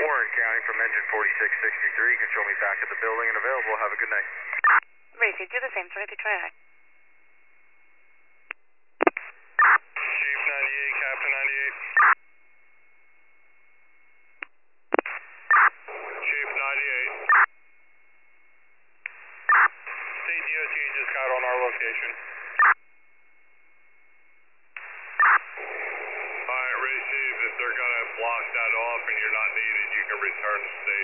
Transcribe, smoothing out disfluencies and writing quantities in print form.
Warren County from engine 4663. Control me back at the building and available. Have a good night. Racy, do the same. 23 high. Chief 98, Captain 98. Chief 98. CDOT just got on our location. Alright, receive. If they're going to block that off and you're not needed, you can return to station.